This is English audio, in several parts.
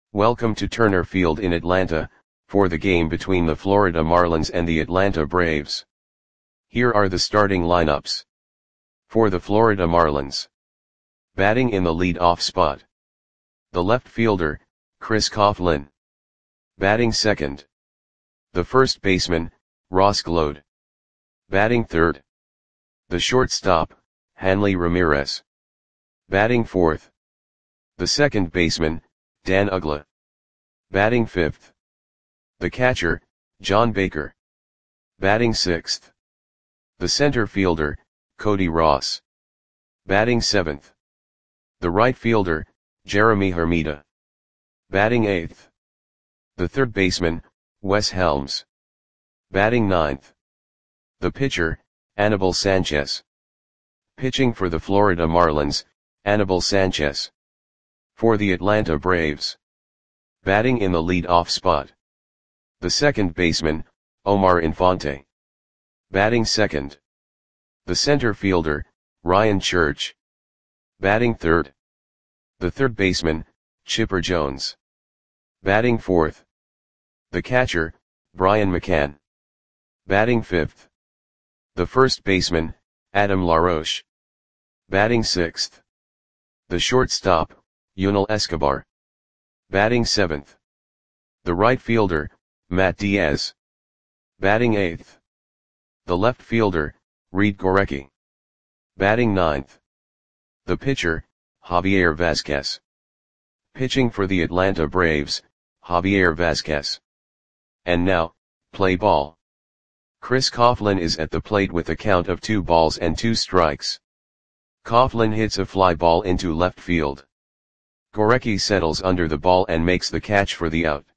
Welcome to Turner Field in Atlanta, for the game between the Florida Marlins and the Atlanta Braves. Here are the starting lineups. For the Florida Marlins. Batting in the lead-off spot. The left fielder, Chris Coughlin. Batting second. The first baseman, Ross Gload. Batting third. The shortstop, Hanley Ramirez. Batting fourth. The second baseman, Dan Uggla. Batting fifth. The catcher, John Baker. Batting sixth. The center fielder, Cody Ross. Batting seventh. The right fielder, Jeremy Hermida. Batting eighth. The third baseman, Wes Helms. Batting ninth. The pitcher, Anibal Sanchez. Pitching for the Florida Marlins, Anibal Sanchez. For the Atlanta Braves. Batting in the lead-off spot. The second baseman, Omar Infante. Batting second. The center fielder, Ryan Church. Batting third. The third baseman, Chipper Jones. Batting fourth. The catcher, Brian McCann. Batting fifth. The first baseman, Adam LaRoche. Batting sixth. The shortstop, Yunel Escobar. Batting seventh. The right fielder, Matt Diaz. Batting eighth. The left fielder, Reed Gorecki. Batting ninth. The pitcher, Javier Vazquez. Pitching for the Atlanta Braves, Javier Vazquez. And now, play ball. Chris Coughlin is at the plate with a count of 2 balls and 2 strikes. Coughlin hits a fly ball into left field. Gorecki settles under the ball and makes the catch for the out.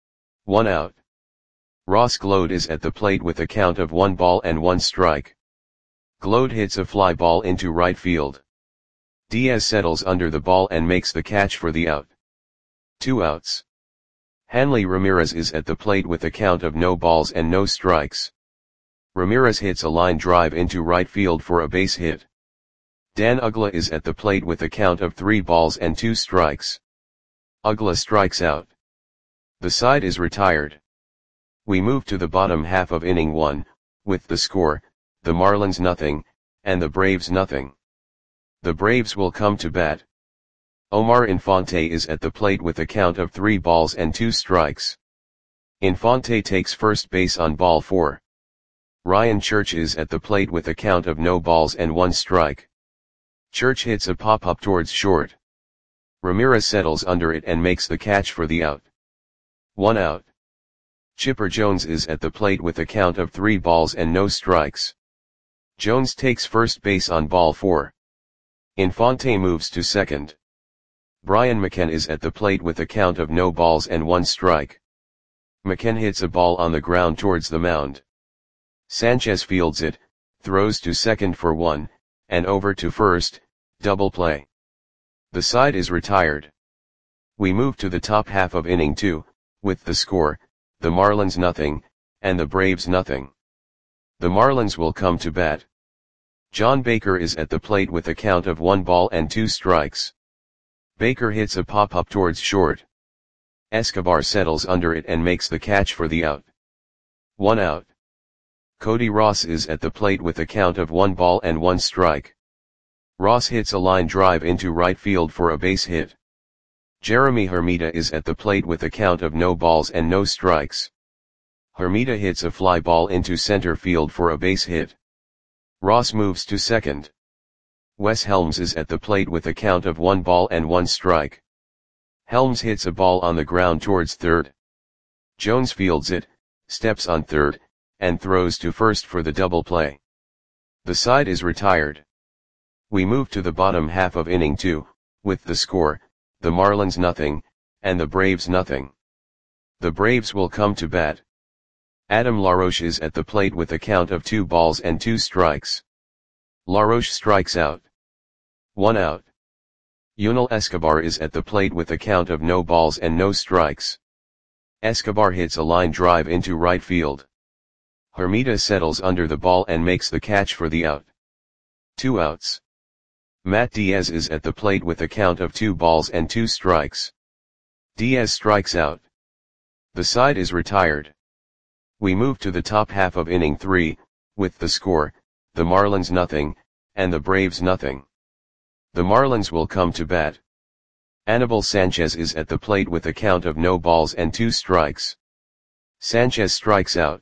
1 out. Ross Gload is at the plate with a count of 1 ball and 1 strike. Gload hits a fly ball into right field. Diaz settles under the ball and makes the catch for the out. 2 outs. Hanley Ramirez is at the plate with a count of no balls and no strikes. Ramirez hits a line drive into right field for a base hit. Dan Uggla is at the plate with a count of 3 balls and 2 strikes. Uggla strikes out. The side is retired. We move to the bottom half of inning 1, with the score, the Marlins nothing, and the Braves nothing. The Braves will come to bat. Omar Infante is at the plate with a count of 3 balls and 2 strikes. Infante takes first base on ball 4. Ryan Church is at the plate with a count of no balls and 1 strike. Church hits a pop-up towards short. Ramirez settles under it and makes the catch for the out. 1 out. Chipper Jones is at the plate with a count of 3 balls and no strikes. Jones takes first base on ball 4. Infante moves to second. Brian McCann is at the plate with a count of no balls and 1 strike. McCann hits a ball on the ground towards the mound. Sanchez fields it, throws to second for 1, and over to first, double play. The side is retired. We move to the top half of inning 2, with the score, the Marlins nothing, and the Braves nothing. The Marlins will come to bat. John Baker is at the plate with a count of 1 ball and 2 strikes. Baker hits a pop-up towards short. Escobar settles under it and makes the catch for the out. 1 out. Cody Ross is at the plate with a count of 1 ball and 1 strike. Ross hits a line drive into right field for a base hit. Jeremy Hermida is at the plate with a count of no balls and no strikes. Hermida hits a fly ball into center field for a base hit. Ross moves to second. Wes Helms is at the plate with a count of 1 ball and 1 strike. Helms hits a ball on the ground towards third. Jones fields it, steps on third, and throws to first for the double play. The side is retired. We move to the bottom half of inning 2, with the score, the Marlins nothing, and the Braves nothing. The Braves will come to bat. Adam LaRoche is at the plate with a count of 2 balls and 2 strikes. LaRoche strikes out. 1 out. Yunel Escobar is at the plate with a count of no balls and no strikes. Escobar hits a line drive into right field. Hermida settles under the ball and makes the catch for the out. 2 outs. Matt Diaz is at the plate with a count of 2 balls and 2 strikes. Diaz strikes out. The side is retired. We move to the top half of inning 3, with the score, the Marlins nothing, and the Braves nothing. The Marlins will come to bat. Anibal Sanchez is at the plate with a count of no balls and 2 strikes. Sanchez strikes out.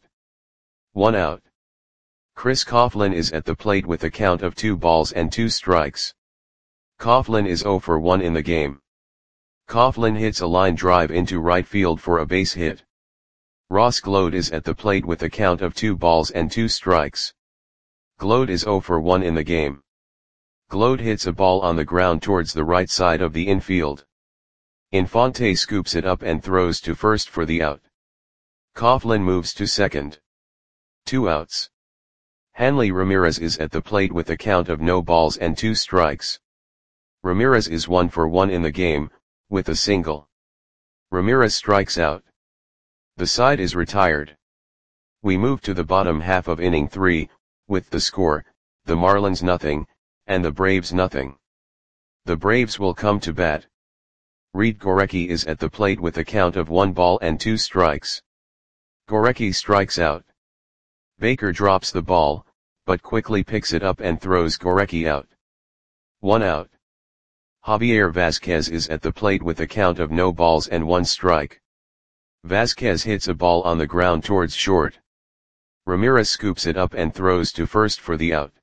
1 out. Chris Coughlin is at the plate with a count of 2 balls and 2 strikes. Coughlin is 0 for 1 in the game. Coughlin hits a line drive into right field for a base hit. Ross Gload is at the plate with a count of 2 balls and 2 strikes. Gload is 0 for 1 in the game. Gload hits a ball on the ground towards the right side of the infield. Infante scoops it up and throws to first for the out. Coughlin moves to second. 2 outs. Hanley Ramirez is at the plate with a count of no balls and 2 strikes. Ramirez is 1 for 1 in the game, with a single. Ramirez strikes out. The side is retired. We move to the bottom half of inning 3, with the score, the Marlins nothing, and the Braves nothing. The Braves will come to bat. Reed Gorecki is at the plate with a count of 1 ball and 2 strikes. Gorecki strikes out. Baker drops the ball, but quickly picks it up and throws Gorecki out. 1 out. Javier Vazquez is at the plate with a count of no balls and 1 strike. Vazquez hits a ball on the ground towards short. Ramirez scoops it up and throws to first for the out.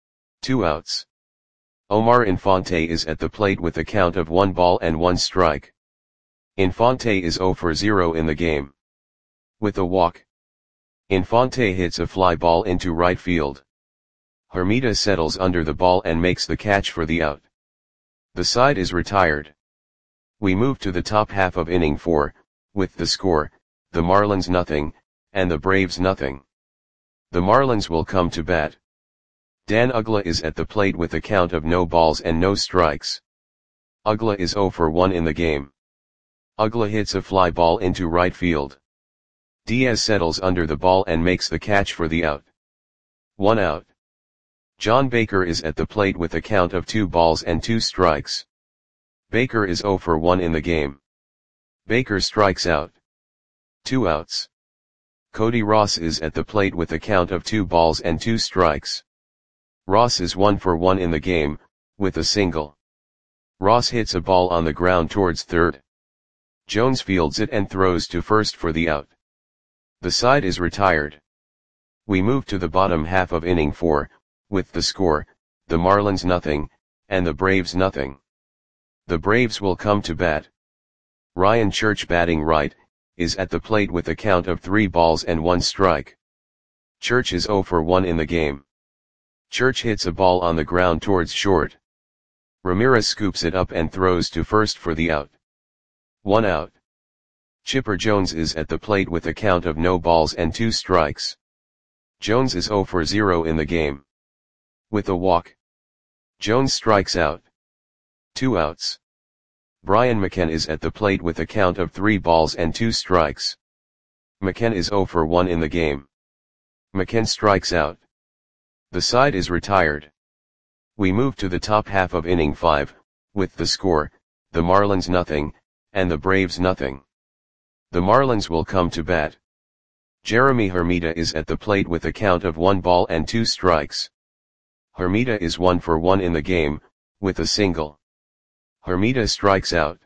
2 outs. Omar Infante is at the plate with a count of 1 ball and 1 strike. Infante is 0 for 0 in the game. With a walk, Infante hits a fly ball into right field. Hermida settles under the ball and makes the catch for the out. The side is retired. We move to the top half of inning 4, with the score, the Marlins nothing, and the Braves nothing. The Marlins will come to bat. Dan Uggla is at the plate with a count of no balls and no strikes. Uggla is 0 for 1 in the game. Uggla hits a fly ball into right field. Diaz settles under the ball and makes the catch for the out. 1 out. John Baker is at the plate with a count of 2 balls and 2 strikes. Baker is 0 for 1 in the game. Baker strikes out. 2 outs. Cody Ross is at the plate with a count of 2 balls and 2 strikes. Ross is 1 for 1 in the game, with a single. Ross hits a ball on the ground towards third. Jones fields it and throws to first for the out. The side is retired. We move to the bottom half of inning 4, with the score, the Marlins nothing, and the Braves nothing. The Braves will come to bat. Ryan Church batting right, is at the plate with a count of 3 balls and 1 strike. Church is 0 for 1 in the game. Church hits a ball on the ground towards short. Ramirez scoops it up and throws to first for the out. 1 out. Chipper Jones is at the plate with a count of no balls and 2 strikes. Jones is 0 for 0 in the game. With a walk, Jones strikes out. 2 outs. Brian McKenna is at the plate with a count of 3 balls and 2 strikes. McKenna is 0 for 1 in the game. McKenna strikes out. The side is retired. We move to the top half of inning 5, with the score, the Marlins nothing, and the Braves nothing. The Marlins will come to bat. Jeremy Hermida is at the plate with a count of 1 ball and 2 strikes. Hermida is 1 for 1 in the game, with a single. Hermida strikes out.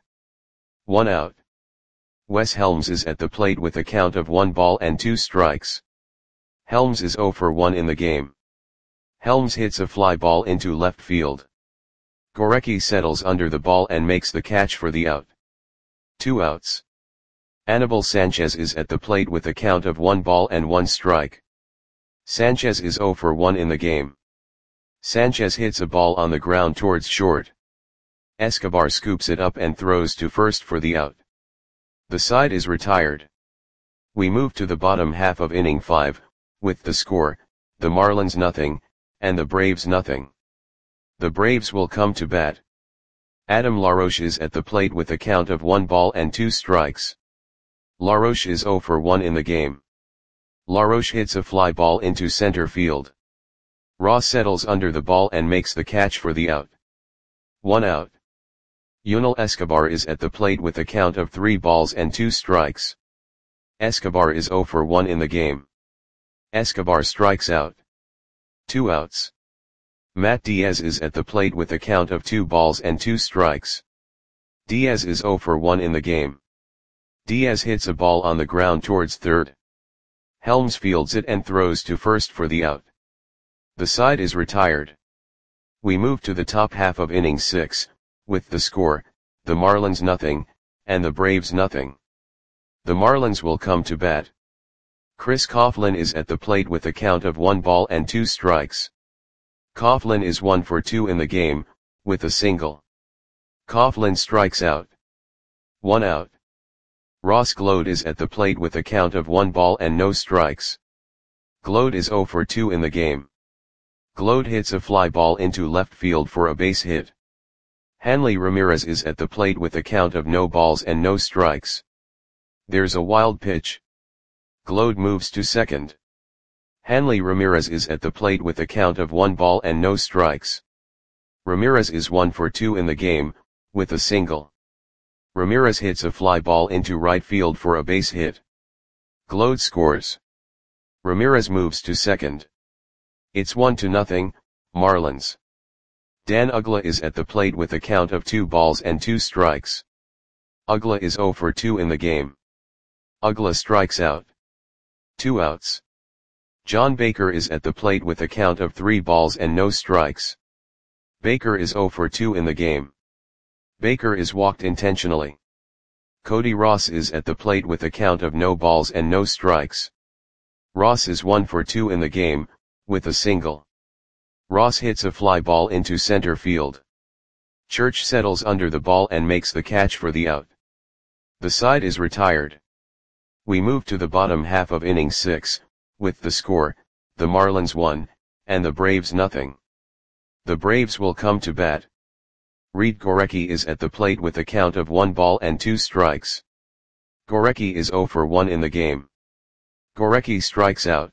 1 out. Wes Helms is at the plate with a count of 1 ball and 2 strikes. Helms is 0 for 1 in the game. Helms hits a fly ball into left field. Gorecki settles under the ball and makes the catch for the out. 2 outs. Anibal Sanchez is at the plate with a count of 1 ball and 1 strike. Sanchez is 0 for 1 in the game. Sanchez hits a ball on the ground towards short. Escobar scoops it up and throws to first for the out. The side is retired. We move to the bottom half of inning 5, with the score, the Marlins nothing, and the Braves nothing. The Braves will come to bat. Adam LaRoche is at the plate with a count of 1 ball and 2 strikes. LaRoche is 0 for 1 in the game. LaRoche hits a fly ball into center field. Ross settles under the ball and makes the catch for the out. 1 out. Yunel Escobar is at the plate with a count of 3 balls and 2 strikes. Escobar is 0 for 1 in the game. Escobar strikes out. 2 outs. Matt Diaz is at the plate with a count of 2 balls and 2 strikes. Diaz is 0 for 1 in the game. Diaz hits a ball on the ground towards third. Helms fields it and throws to first for the out. The side is retired. We move to the top half of inning 6, with the score, the Marlins nothing, and the Braves nothing. The Marlins will come to bat. Chris Coughlin is at the plate with a count of 1 ball and 2 strikes. Coughlin is 1 for 2 in the game, with a single. Coughlin strikes out. 1 out. Ross Gload is at the plate with a count of 1 ball and no strikes. Gload is 0 for 2 in the game. Gload hits a fly ball into left field for a base hit. Hanley Ramirez is at the plate with a count of no balls and no strikes. There's a wild pitch. Gload moves to second. Hanley Ramirez is at the plate with a count of 1 ball and no strikes. Ramirez is 1 for 2 in the game, with a single. Ramirez hits a fly ball into right field for a base hit. Gload scores. Ramirez moves to second. It's 1-0, Marlins. Dan Uggla is at the plate with a count of 2 balls and 2 strikes. Uggla is 0 for 2 in the game. Uggla strikes out. 2 outs. John Baker is at the plate with a count of 3 balls and no strikes. Baker is 0 for 2 in the game. Baker is walked intentionally. Cody Ross is at the plate with a count of no balls and no strikes. Ross is 1 for 2 in the game, with a single. Ross hits a fly ball into center field. Church settles under the ball and makes the catch for the out. The side is retired. We move to the bottom half of inning 6, with the score, the Marlins 1, and the Braves nothing. The Braves will come to bat. Reed Gorecki is at the plate with a count of 1 ball and 2 strikes. Gorecki is 0 for 1 in the game. Gorecki strikes out.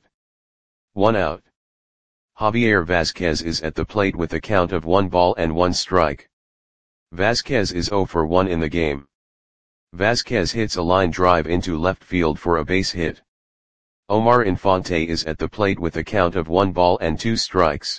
1 out. Javier Vazquez is at the plate with a count of 1 ball and 1 strike. Vazquez is 0 for 1 in the game. Vazquez hits a line drive into left field for a base hit. Omar Infante is at the plate with a count of 1 ball and 2 strikes.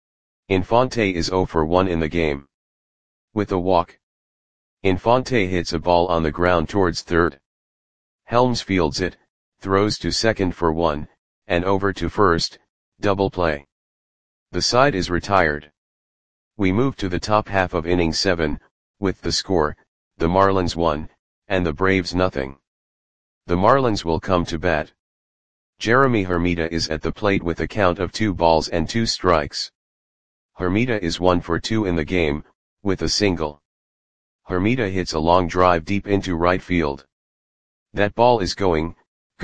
Infante is 0 for 1 in the game. With a walk. Infante hits a ball on the ground towards third. Helms fields it, throws to second for 1, and over to first, double play. The side is retired. We move to the top half of inning 7, with the score, the Marlins 1, and the Braves nothing. The Marlins will come to bat. Jeremy Hermida is at the plate with a count of 2 balls and 2 strikes. Hermida is 1 for 2 in the game, with a single. Hermida hits a long drive deep into right field. That ball is gone.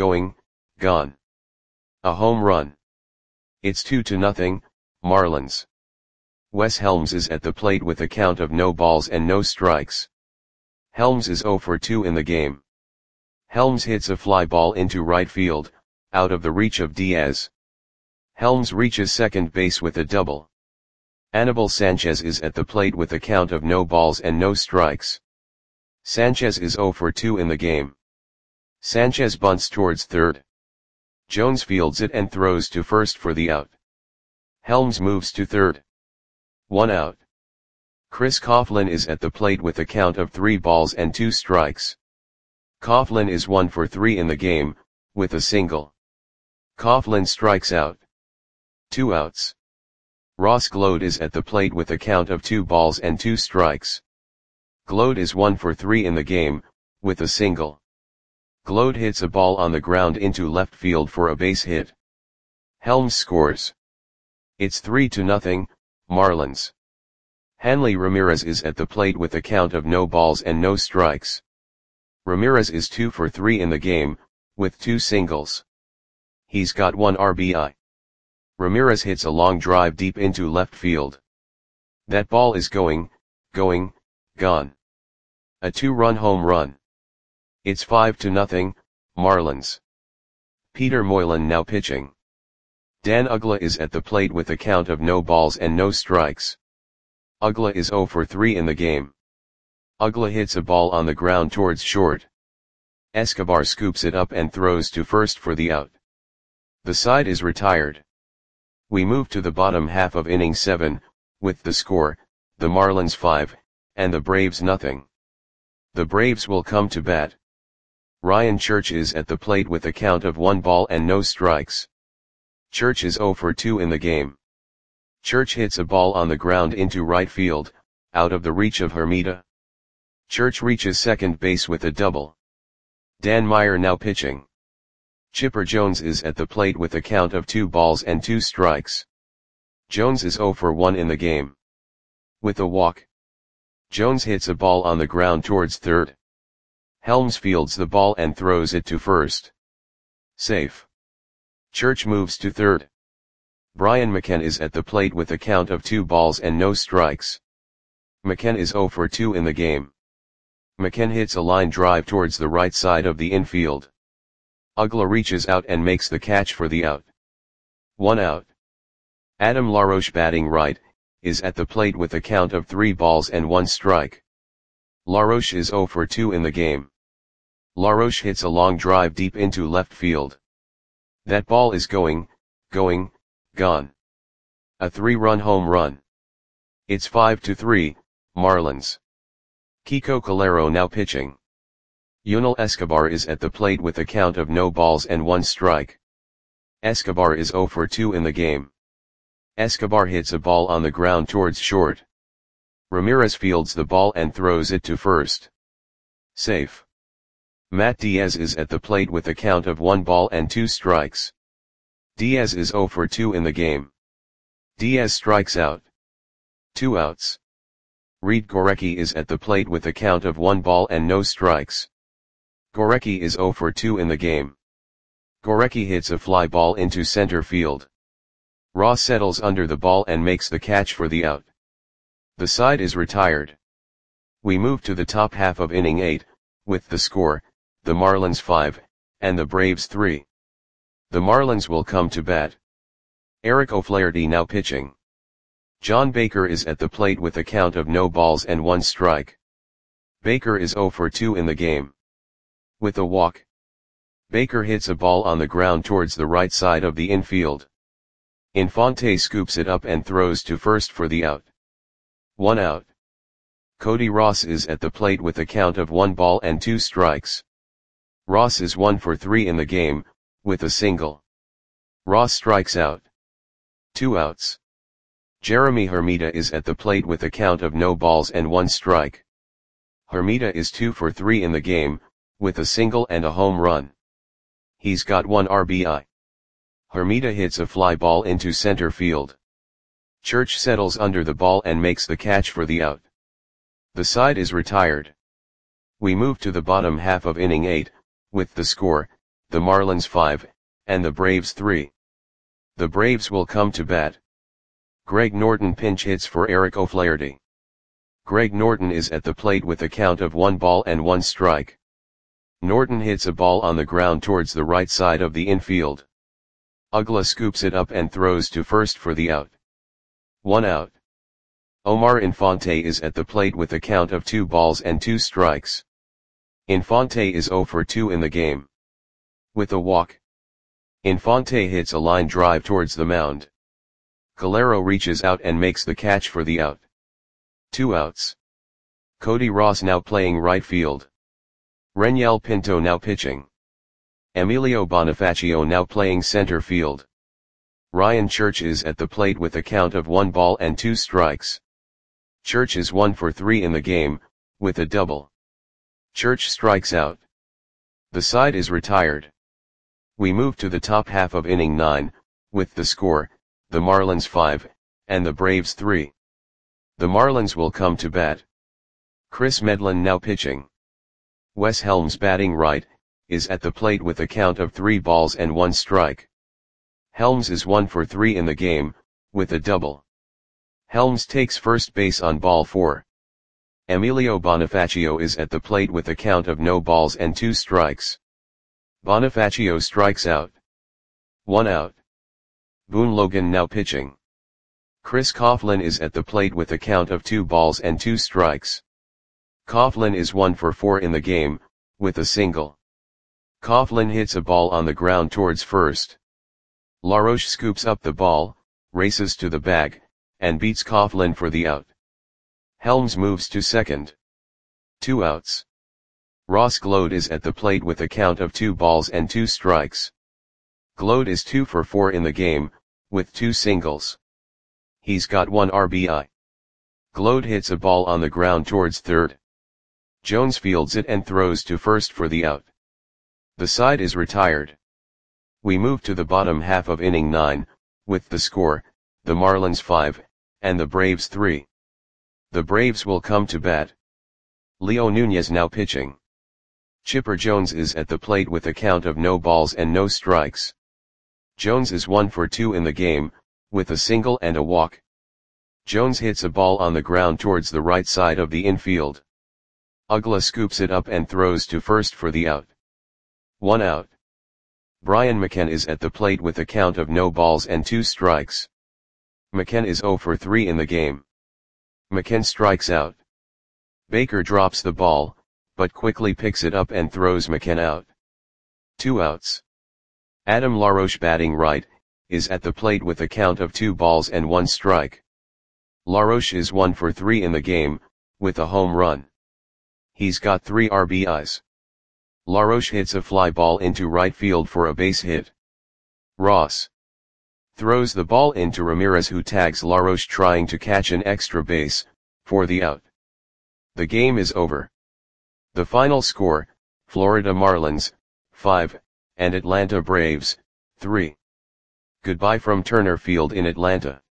A home run. It's 2-0, Marlins. Wes Helms is at the plate with a count of no balls and no strikes. Helms is 0 for 2 in the game. Helms hits a fly ball into right field, out of the reach of Diaz. Helms reaches second base with a double. Anibal Sanchez is at the plate with a count of no balls and no strikes. Sanchez is 0 for 2 in the game. Sanchez bunts towards third. Jones fields it and throws to first for the out. Helms moves to third. 1 out. Chris Coughlin is at the plate with a count of 3 balls and 2 strikes. Coughlin is 1 for 3 in the game, with a single. Coughlin strikes out. 2 outs. Ross Gload is at the plate with a count of 2 balls and 2 strikes. Gload is 1 for 3 in the game, with a single. Gload hits a ball on the ground into left field for a base hit. Helms scores. It's 3-0, Marlins. Hanley Ramirez is at the plate with a count of no balls and no strikes. Ramirez is 2 for 3 in the game, with 2 singles. He's got 1 RBI. Ramirez hits a long drive deep into left field. That ball is gone. A 2-run home run. It's 5-0, Marlins. Peter Moylan now pitching. Dan Uggla is at the plate with a count of no balls and no strikes. Uggla is 0 for 3 in the game. Ugla hits a ball on the ground towards short. Escobar scoops it up and throws to first for the out. The side is retired. We move to the bottom half of inning 7, with the score, the Marlins 5, and the Braves nothing. The Braves will come to bat. Ryan Church is at the plate with a count of 1 ball and no strikes. Church is 0 for 2 in the game. Church hits a ball on the ground into right field, out of the reach of Hermida. Church reaches second base with a double. Dan Meyer now pitching. Chipper Jones is at the plate with a count of 2 balls and 2 strikes. Jones is 0 for 1 in the game. With a walk, Jones hits a ball on the ground towards third. Helms fields the ball and throws it to first. Safe. Church moves to third. Brian McKenna is at the plate with a count of 2 balls and no strikes. McKenna is 0 for 2 in the game. McKenna hits a line drive towards the right side of the infield. Ugla reaches out and makes the catch for the out. 1 out. Adam LaRoche batting right, is at the plate with a count of 3 balls and 1 strike. LaRoche is 0 for 2 in the game. LaRoche hits a long drive deep into left field. That ball is gone. A 3-run home run. It's 5-3, Marlins. Kiko Calero now pitching. Yunel Escobar is at the plate with a count of no balls and 1 strike. Escobar is 0 for 2 in the game. Escobar hits a ball on the ground towards short. Ramirez fields the ball and throws it to first. Safe. Matt Diaz is at the plate with a count of 1 ball and 2 strikes. Diaz is 0 for 2 in the game. Diaz strikes out. 2 outs. Reed Gorecki is at the plate with a count of 1 ball and no strikes. Gorecki is 0 for 2 in the game. Gorecki hits a fly ball into center field. Ross settles under the ball and makes the catch for the out. The side is retired. We move to the top half of inning 8, with the score, the Marlins 5, and the Braves 3. The Marlins will come to bat. Eric O'Flaherty now pitching. John Baker is at the plate with a count of no balls and 1 strike. Baker is 0 for 2 in the game. With a walk, Baker hits a ball on the ground towards the right side of the infield. Infante scoops it up and throws to first for the out. 1 out. Cody Ross is at the plate with a count of 1 ball and 2 strikes. Ross is 1 for 3 in the game, with a single. Ross strikes out. 2 outs. Jeremy Hermida is at the plate with a count of no balls and 1 strike. Hermida is 2 for 3 in the game, with a single and a home run. He's got 1 RBI. Hermida hits a fly ball into center field. Church settles under the ball and makes the catch for the out. The side is retired. We move to the bottom half of inning 8, with the score, the Marlins 5, and the Braves 3. The Braves will come to bat. Greg Norton pinch hits for Eric O'Flaherty. Greg Norton is at the plate with a count of 1 ball and 1 strike. Norton hits a ball on the ground towards the right side of the infield. Ugla scoops it up and throws to first for the out. 1 out. Omar Infante is at the plate with a count of 2 balls and 2 strikes. Infante is 0 for 2 in the game. With a walk, Infante hits a line drive towards the mound. Calero reaches out and makes the catch for the out. 2 outs. Cody Ross now playing right field. Reniel Pinto now pitching. Emilio Bonifacio now playing center field. Ryan Church is at the plate with a count of 1 ball and 2 strikes. Church is 1 for 3 in the game, with a double. Church strikes out. The side is retired. We move to the top half of inning 9, with the score, the Marlins 5, and the Braves 3. The Marlins will come to bat. Chris Medlin now pitching. Wes Helms batting right, is at the plate with a count of 3 balls and 1 strike. Helms is 1 for 3 in the game, with a double. Helms takes first base on ball 4. Emilio Bonifacio is at the plate with a count of no balls and 2 strikes. Bonifacio strikes out. 1 out. Boone Logan now pitching. Chris Coughlin is at the plate with a count of 2 balls and 2 strikes. Coughlin is 1 for 4 in the game, with a single. Coughlin hits a ball on the ground towards first. Laroche scoops up the ball, races to the bag, and beats Coughlin for the out. Helms moves to second. 2 outs. Ross Glode is at the plate with a count of 2 balls and 2 strikes. Glode is 2 for 4 in the game, with 2 singles. He's got 1 RBI. Glode hits a ball on the ground towards third. Jones fields it and throws to first for the out. The side is retired. We move to the bottom half of inning 9, with the score, the Marlins 5, and the Braves 3. The Braves will come to bat. Leo Nunez now pitching. Chipper Jones is at the plate with a count of no balls and no strikes. Jones is 1 for 2 in the game, with a single and a walk. Jones hits a ball on the ground towards the right side of the infield. Uggla scoops it up and throws to first for the out. 1 out. Brian McCann is at the plate with a count of no balls and 2 strikes. McCann is 0 for 3 in the game. McCann strikes out. Baker drops the ball, but quickly picks it up and throws McCann out. 2 outs. Adam LaRoche batting right, is at the plate with a count of 2 balls and 1 strike. LaRoche is 1 for 3 in the game, with a home run. He's got 3 RBIs. LaRoche hits a fly ball into right field for a base hit. Ross throws the ball into Ramirez, who tags LaRoche trying to catch an extra base, for the out. The game is over. The final score, Florida Marlins, 5, and Atlanta Braves, 3. Goodbye from Turner Field in Atlanta.